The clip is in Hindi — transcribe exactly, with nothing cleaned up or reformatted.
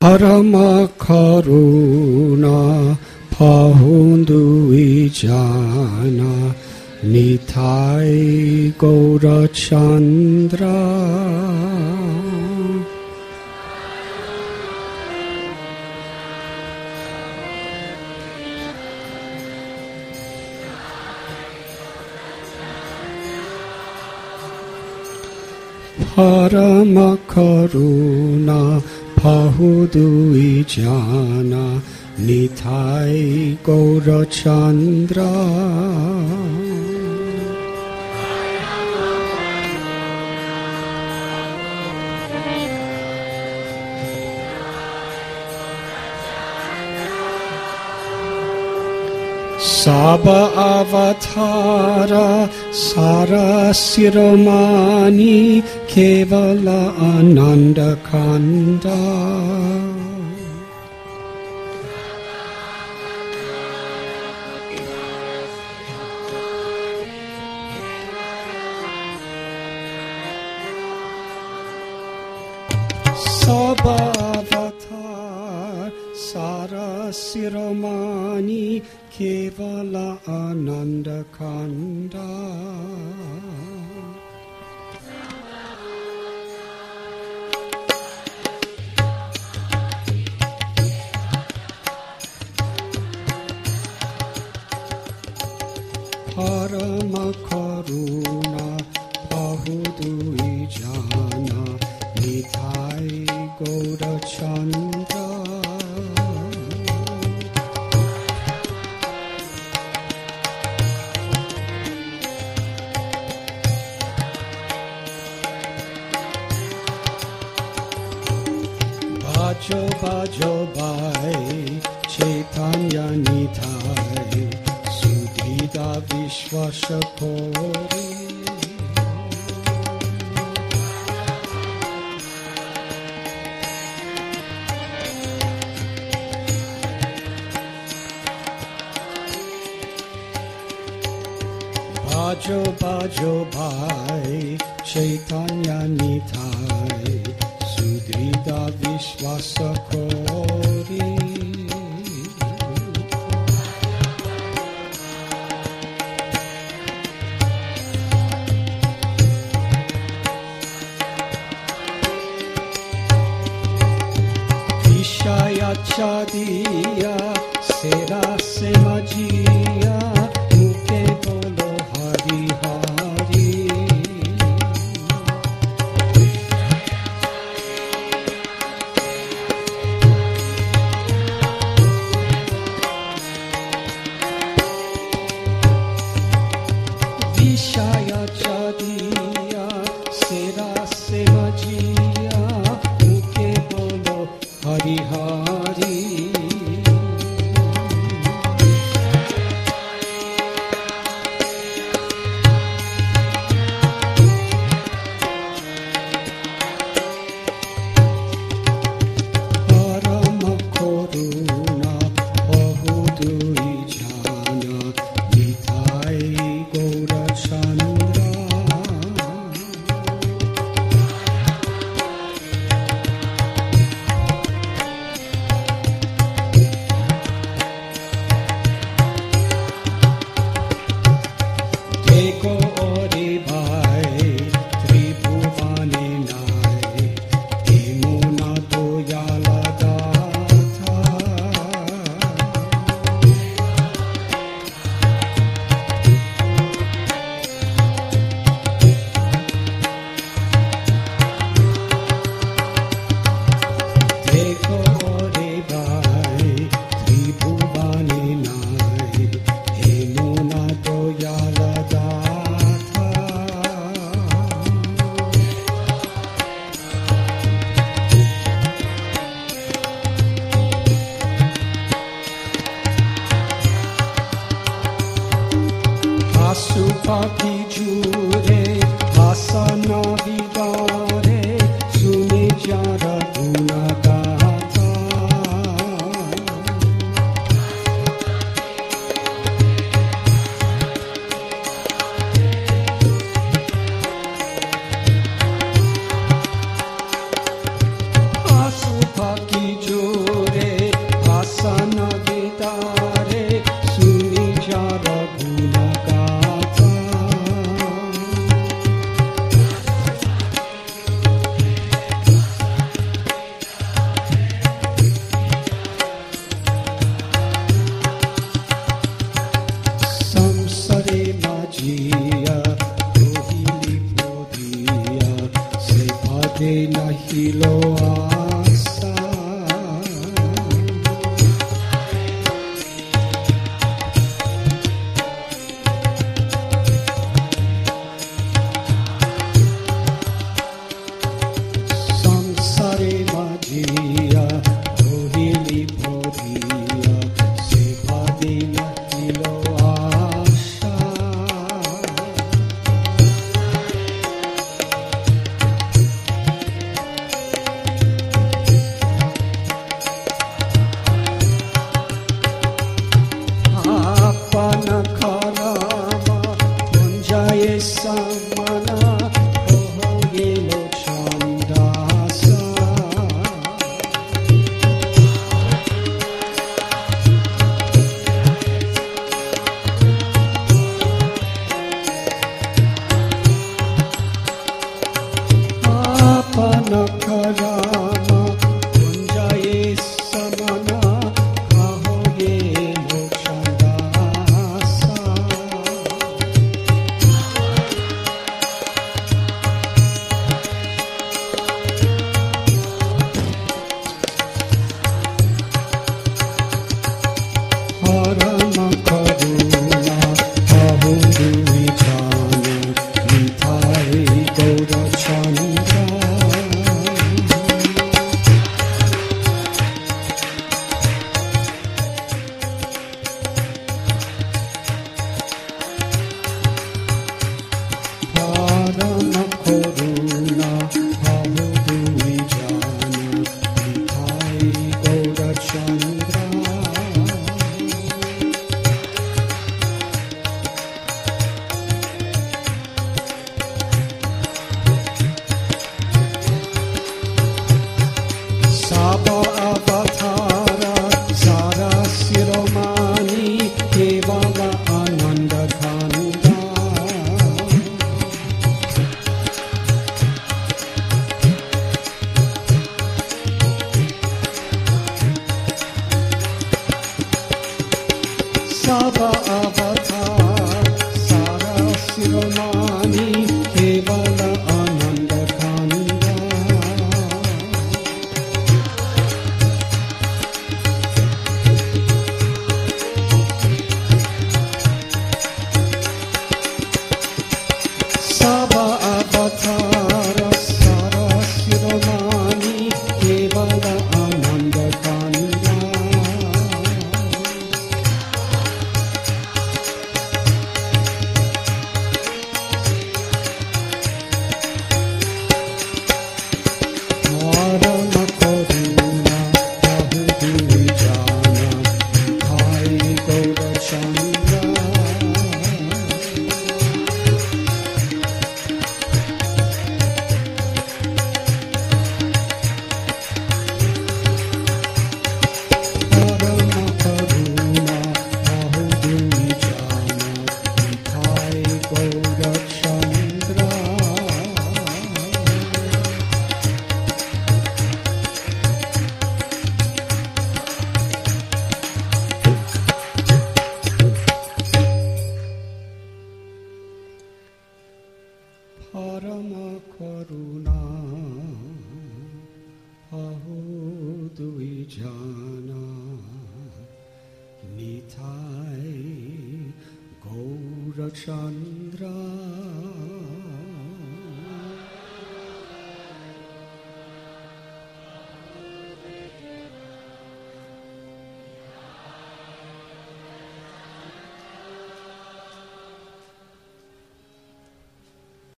परम करुणा पहुँदुई जाना निताय गौरचंद्र परम करुणा पहुँदुई जाना निताय गौरचंद्र सब अवतार सारा शिरोमणि केवल आनंद कंद सब अवतार सारा शिरोमणि केवल आनंद कंद परम करुणा पहुँदुई जाना निताय गौरचंद्र बाजो बाजो बाई चैतन्य निताय सुधीदा विश्वास कोरी बाजो बाजो बाई चैतन्य निताय सुधीदा विश्वास कोरी विषया चादिया सेरा से मजिया मुके बोलो हरि हरि विषया चादिया सेरा से मजिया मुके बोलो हरि हरि परम करुणा पहुँदुई जाना निताय गौरचंद्र की जोरे आसन विदारे सुनी जा रघुन गाथा संसरे माझिया रोहिणी बोधिया से भादे नहिलो आशा संसारे माझिया रोहिणी बोधिया से भादे नहिलो आशा आपन खरामा गुंजाये समना हो गेलो छंदासा आपन खरामा गुंजाये समना हो गेलो छंदासा परम करुणा बहु विचार निधाय गौरचंद्र परम करुणा बहु विचार निधाय गौरचंद्र साबा अवतारा सारा शिरोमानी केवल आनंद खंडा साबा अवतार सारा शिरोमानी केवल आनंद खंडा साबा अवतार सारा शिरोमानी केवल आनंद खंडा परम करुणा बहु विचार निधाय गौरचंद्र परम करुणा बहु विचार निधाय गौरचंद्र परम करुणा बहु द्विजाना निधाय गौरचंद्र